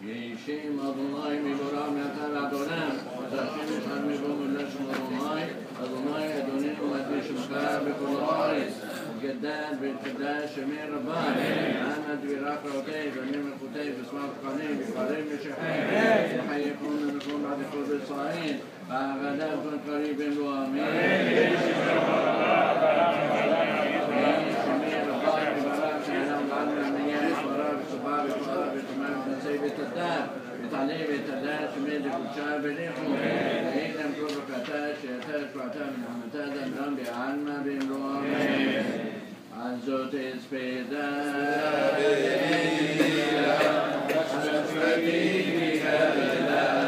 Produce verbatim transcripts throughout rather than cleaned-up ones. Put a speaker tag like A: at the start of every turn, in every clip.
A: ישים אדוני מבורא מעתה ועד עולם, ותשיב אחד מבוא מלשון אדוני, אדוני אדוננו מדגיש שמך בכל הארץ, גדל ותקדש שמי רבי, אנא דבירה קראותי, בנים מלכותי, בשמאל תקנים, בפרים משחי, וחייכון ונכון עד כל בישראל, והעבדה וזמן קריב בן לו אמן. שמי רבי מברך שעליו לעד מעניה, יסברה וסובה ותורה ותאמר ותנשא ותדע, ותעלה ותדע שמי לקודשה בניחו, ואינם כל ברכתה שיתה שבעתה מנחמתה דמדם בעלמא בן לו אמן. על זאת אספדה על צפתי כבדה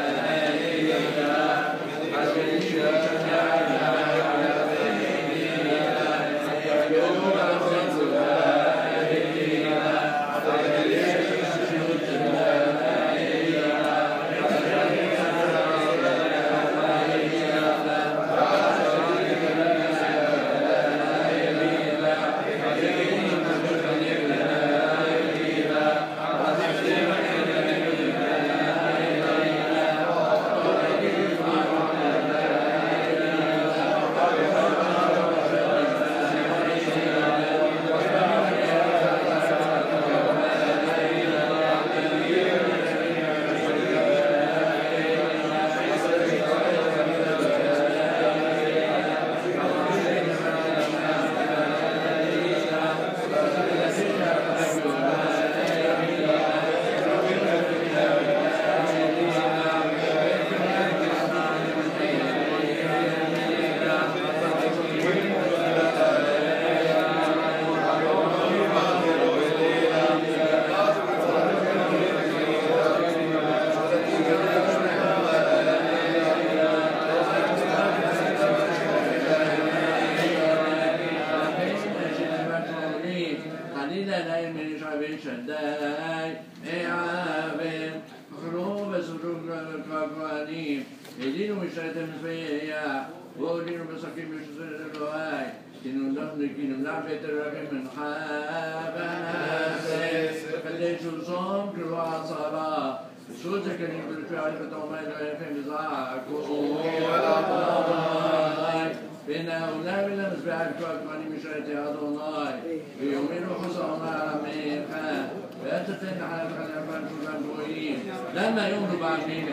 A: لما يمضوا بعدين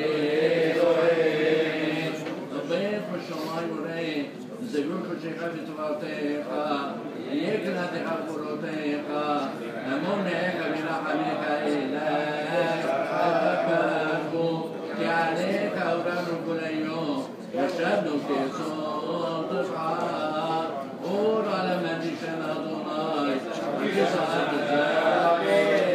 A: طبيب والشمال ورين زجور كشيخة بتواتيخا يكنا تحفروتيخا نمون إيكا بلا حميكا إلهي أتفاكو كعليك أوران كل يوم يشبنوا كيسون تصحى قول على مديشن أدوناي في صلاة الزاقي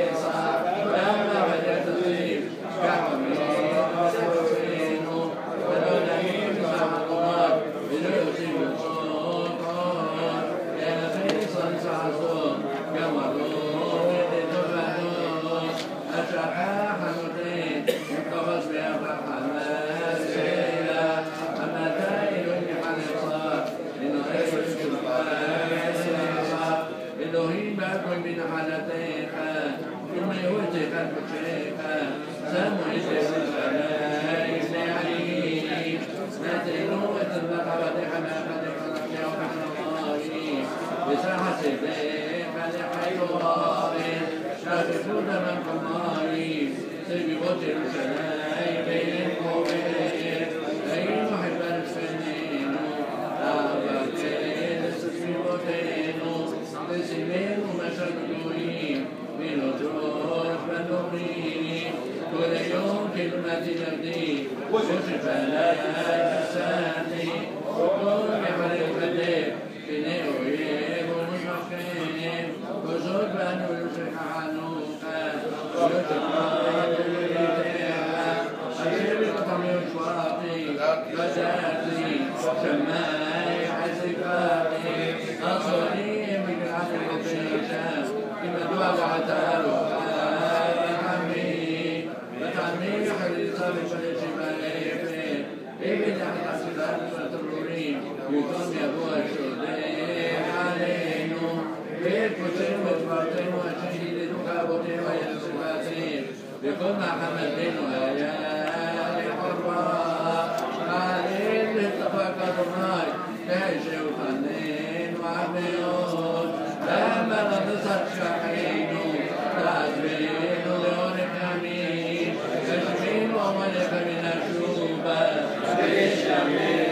A: بكل محمد بن ويا حراء عليه لتفكر ماي كيش وفنين وعميون لما غمصت شحينه تازمين لونك أمين تشمين وملك من الشوبة بالشمين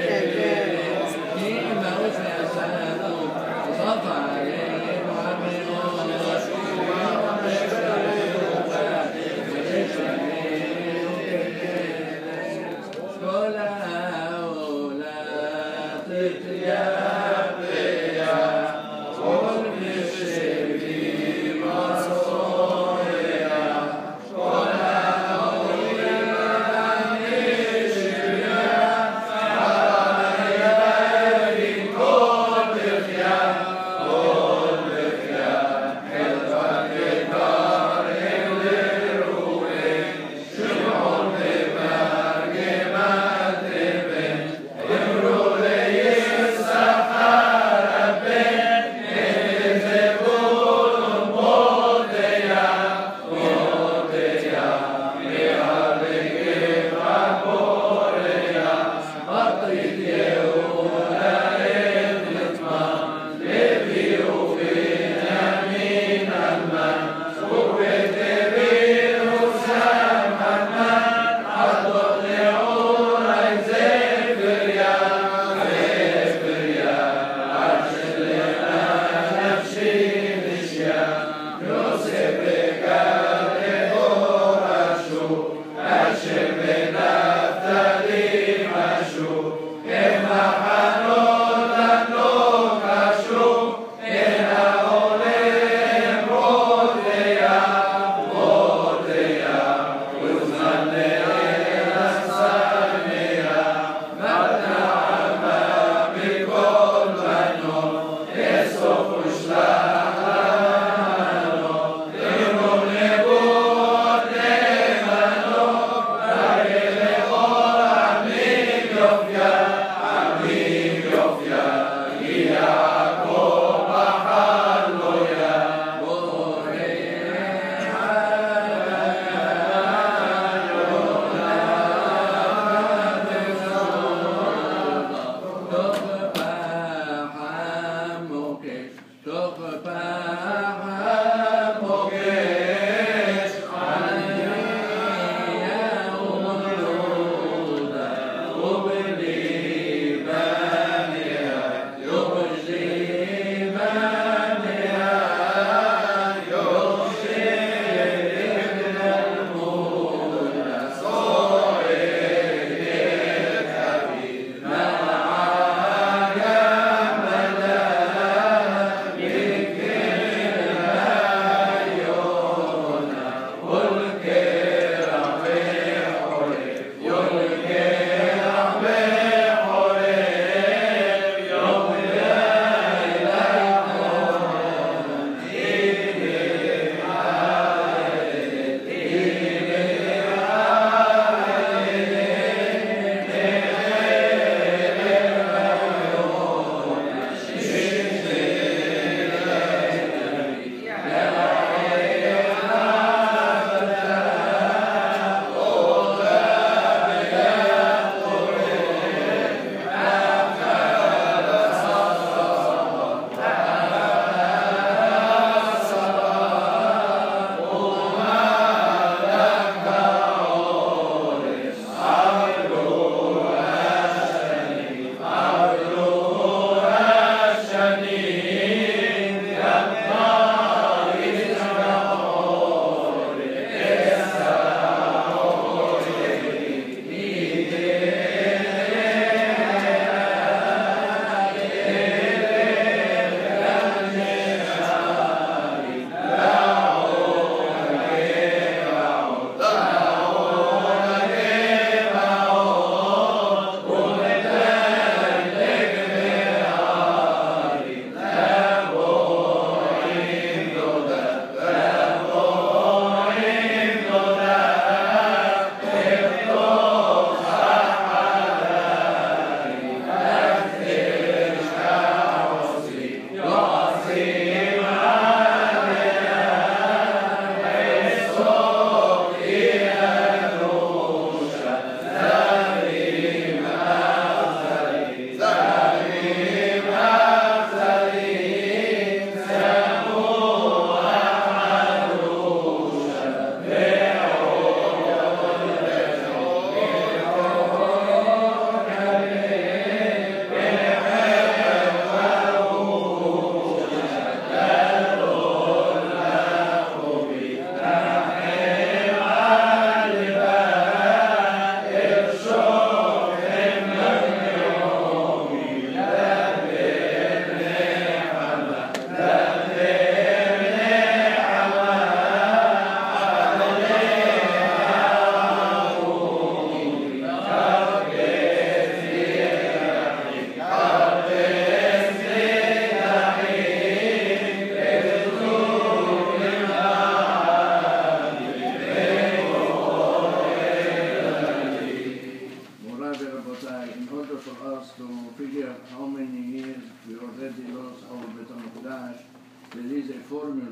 A: كيما وسع سانو وصف عليه وعميون
B: Yeah.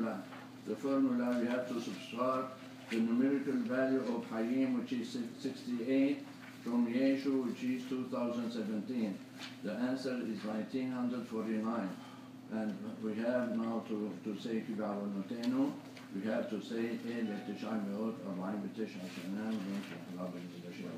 A: formula. The formula we have to subtract the numerical value of Hayim, which is sixty-eight, from Yeshu, which is two thousand seventeen. The answer is nineteen forty-nine. And we have now to, to say Kiba'avonotenu, we have to say El Tisha Me'ot Arbaim B'Tisha Shana V'Nshach Allah B'Nidashir.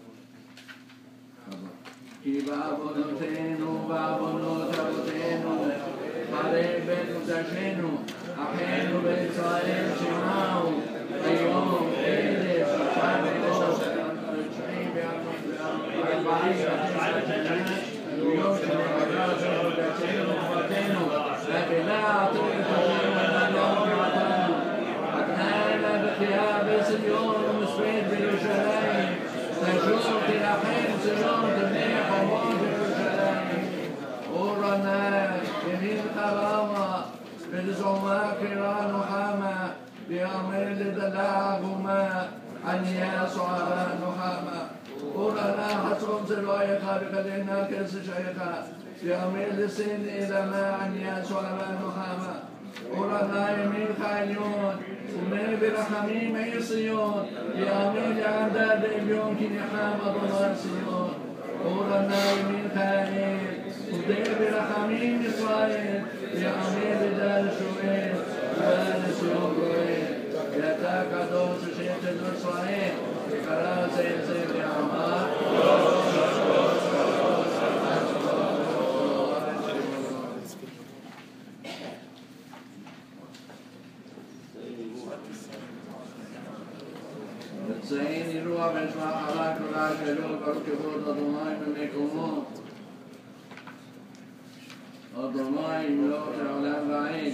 A: Kiba'avonotenu Ba'avonot Avotenu Charei Bet Mudashenu Achenu B'Yisrael Shema'u Ayom Elef Shishai Me'ot Tsha'im Be'arbaim B'Tisha Shana Yom Shema'agaz Mudashenu Fatenu فبلا أعطيك من اليوم عطانا أتنانا بثياب سيون ومسويد بيروشلايم تشوف الأخير سيون تبني حمود بيروشلايم ورانا يمين قرامة بالزوما كيران وحامة بأمير دلاعهما عن يسوع نحامة ورانا حسن سلوية خارق لنا كيس شيخا ياميل السن إلى ما عن يسوع نحامة ورانا يمين خاليون ومن برحمين ميصيون ياميل عدد اليوم كنحامة ضمار سيون ورانا يمين خاليل ودير برحمين إسرائيل ياميل دار شوئين دار سيون قوئين يتا قدوس شيخ إسرائيل قرار سيسير يعمار زين يروى بجمع حلاك ولا جلول بركبوت أضماي من ميكومون أضماي ملوك العلام بعيد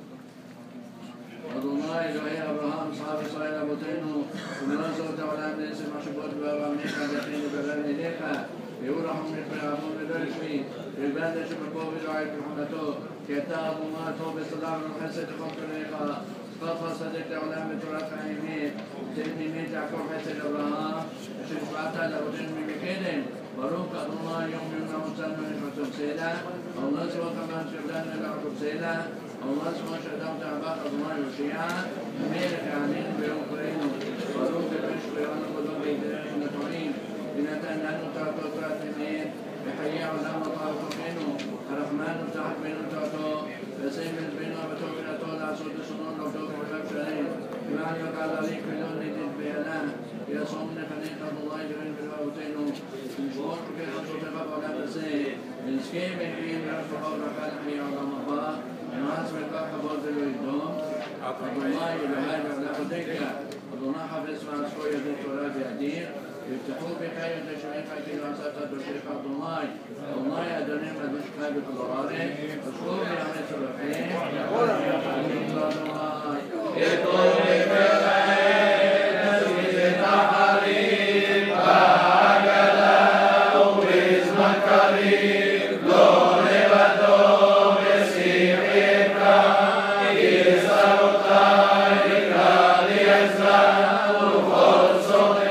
A: أضماي لوهي أبراهام صحاب إسرائيل أبوتينو ومنزل تعلام نيسي محشبوت بابا منيكا دخين ببابا منيكا يورحم يقرأهم بدرشمي يبادة شبكوه بدعي بحمته كتاب وما توب صدام الحسد خمس نيقا خاصة صديق تعلام بتراث عيمين تلميذ يعقوب حسن ابراهام شفعتها لابدين من مكيدين بروك الله يوم يمنع مسلم نشوة سيدة الله سوى كمان شردان لعقوب سيدة الله سوى شردان تعباق الله وشيعة ميلك عنين بيوم قرينو بروك بشك يوانا قدوم بيدرين نتوعين بنتان لأنه تعطو تراث مين بحيي علام وطارق بينو الرحمن وتحت بينو تعطو بسيم بينو وبتوبيناتو لعصود سنون لبدوك وحب شرين بمعنى وقال عليك مليون نتيج بيانان يصومنا خليقة الله جرين بالوابتين مشوار كيف تطبق ولا تسيء من سكيب الكريم يرفع ورقال حي على الله الناس بالباقة بوضع الويدوم عبد الله يبهاي ولا أديك أظن حفظ مع سوية التراب يأدير يفتحوا بخير تشريفة كلاسة تشريف عبد الله الله يدني مدوش خالد الضراري أشكر بأمس الرحيم ويقعدين بعد الله يطول بخير تسويد التحريم وعقلا وباسم الكريم دون بدون بسيح إبراهيم يسر الطريق ليسر وخلص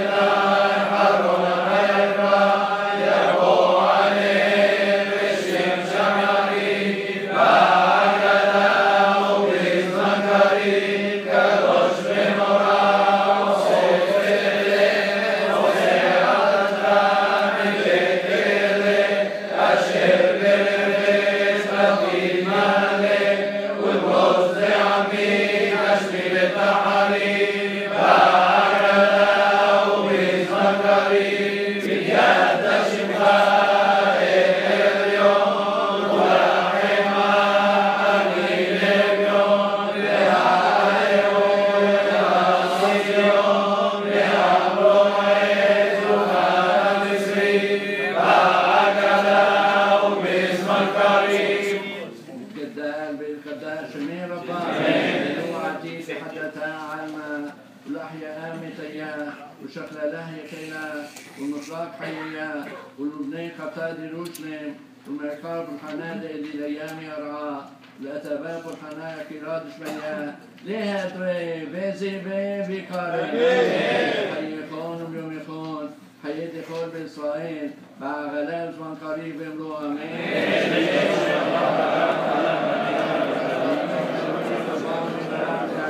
A: وشكل لهي كينا والمطلاق حيا والمبني قتاد روشنم والمعقاب الحنادة اللي الأيام يرعى الأتباب الحنايا كراد شبيا ليها دوي بيزي بي بيكاري حي يخون ويوم يخون حي دخول بإسرائيل بعغلال زمان قريب يملو أمين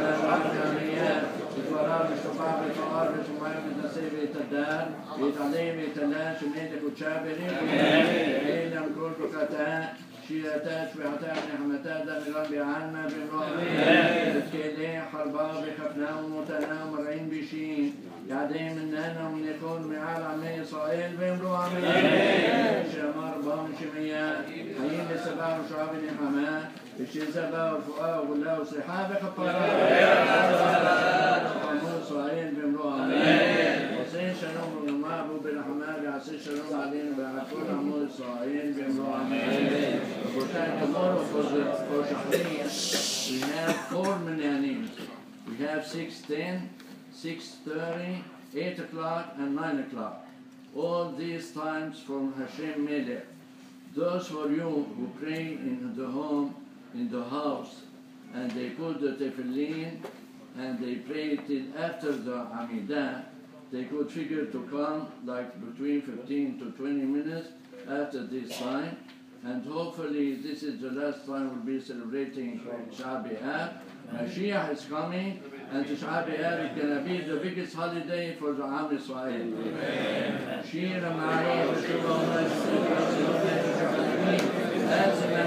A: ויתעלה ויתעלה שמי תקודשה בריחו ואין כל כוחתה שירתה שביעתה ונחמתה דמירן בעלמא במלוא אמן ותקלה חרבה וכפנה ומותנה ומרעין בישין יעדי מננה ומנכון מעל עמי ישראל במלוא אמן שאמר בהם שמיה חיים לסבא ושעה ונחמה ושזבה ורפואה וגולה וסליחה וכפרה עמו ישראל במלוא אמן עושה שלום ולומר וברחמה ועשה שלום עלינו ועל כל עמו ישראל במלוא אמן. Tomorrow for the for Shachriya, we have four minyanim. We have six ten, six thirty, eight o'clock, and nine o'clock. All these times from Hashem Melech. Those for you who pray in the home, in the house, and they put the tefillin and they pray till after the Amidah, they could figure to come like between fifteen to twenty minutes after this time. And hopefully this is the last time we'll be celebrating Tisha B'Av. Mashiach is coming, and Tisha B'Av is going to be the biggest holiday for the Am Yisrael. Shir Ma'ari V'Shuvah as the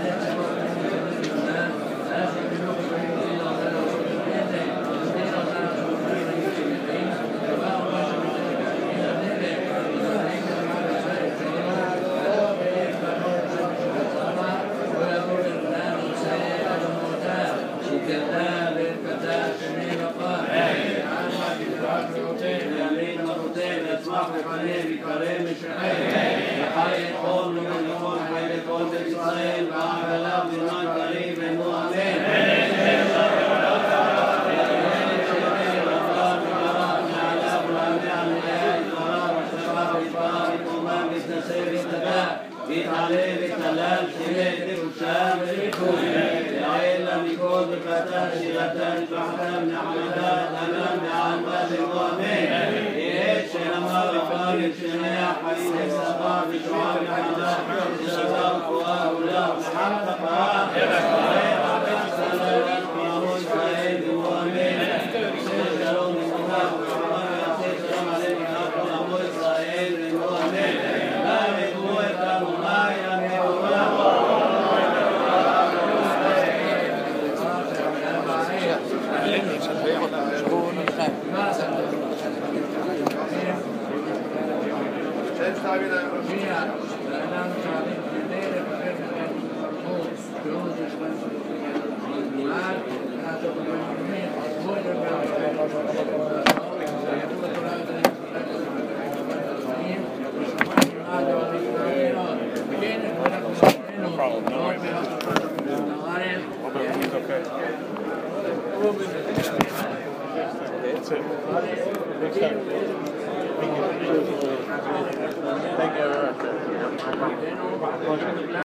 A: Thank you.